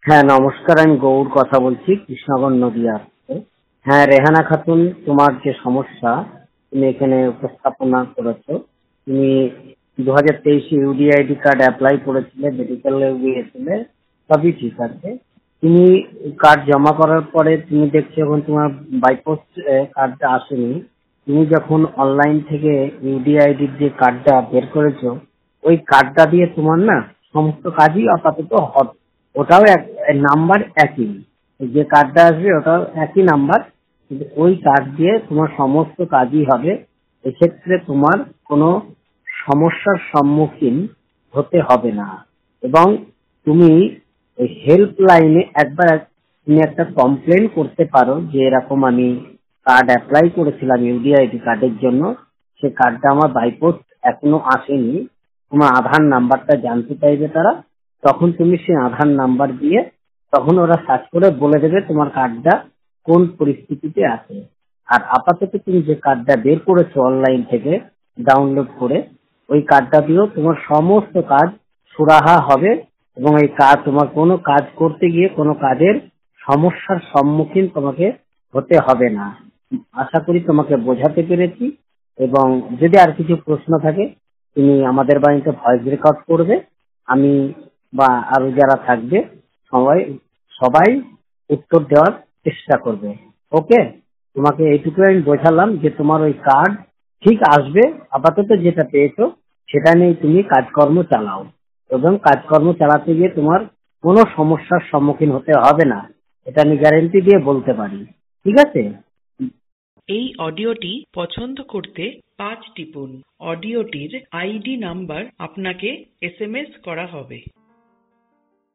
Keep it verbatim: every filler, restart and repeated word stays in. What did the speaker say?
হ্যাঁ নমস্কার, আমি গৌর কথা বলছি কৃষ্ণগর নদিয়া থেকে। হ্যাঁ রেহানা খাতুন, তোমার যে সমস্যা তুমি এখানে উপস্থাপনা করেছো, তুমি দু হাজার তেইশে ইউডিআইডি কার্ড অ্যাপ্লাই করেছিলে, মেডিকেলে গিয়েছিলে, সবই ঠিক আছে। তুমি কার্ড জমা করার পরে তুমি দেখছো এখন তোমার বাইপোস্ট কার্ডটা আসেনি। তুমি যখন অনলাইন থেকে ইউডিআইডির যে কার্ডটা বের করেছো, ওই কার্ডটা দিয়ে তোমার না সমস্ত কাজই আপাতত হবে। ওটাও এক নাম্বার একই, যে কার্ডটা আসবে ওটাও একই নাম্বার, কিন্তু ওই কার্ড দিয়ে তোমার সমস্ত কাজই হবে। এক্ষেত্রে তোমার কোনো সমস্যার সম্মুখীন হতে হবে না। এবং তুমি ওই হেল্পলাইনে একবার তুমি একটা কমপ্লেন করতে পারো যে এরকম আমি কার্ড অ্যাপ্লাই করেছিলাম ইউডিআইডি কার্ডের জন্য, সে কার্ডটা আমার বাইপোস্ট এখনো আসেনি, তোমার আধার নাম্বারটা জানতে চাইবে তারা। তখন তুমি সেই আধার নাম্বার দিয়ে তখন ওরা সার্চ করে বলে দেবে তোমার কার্ডটা কোন পরিস্থিতিতে আছে। আর আপাতত তুমি যে কার্ডটা বের করেছো অনলাইন থেকে ডাউনলোড করে, ওই কার্ডটা দিয়েও তোমার সমস্ত কাজ সুরাহা হবে। এবং এই কাজ তোমার কোনো কাজ করতে গিয়ে কোনো কাজের সমস্যার সম্মুখীন তোমাকে হতে হবে না। আশা করি তোমাকে বোঝাতে পেরেছি। এবং যদি আর কিছু প্রশ্ন থাকে তুমি আমাদের বাড়িতে ভয়েস রেকর্ড করবে, আমি বা আরো যারা থাকবে সবাই সবাই উত্তর দেওয়ার চেষ্টা করবে। ওকে, তোমাকে এইটুকু আমি বোঝালাম যে তোমার ওই কার্ড ঠিক আসবে, আপাতত যেটা পেয়েছো সেটা নিয়ে তুমি কাজকর্ম চালাও, এবং কাজকর্ম চালাতে গিয়ে তোমার কোনো সমস্যার সম্মুখীন হতে হবে না, এটা আমি গ্যারেন্টি দিয়ে বলতে পারি। ঠিক আছে? এই অডিওটি পছন্দ করতে পাঁচ টিপুন। অডিওটির আইডি নাম্বার আপনাকে এসএমএস করা হবে।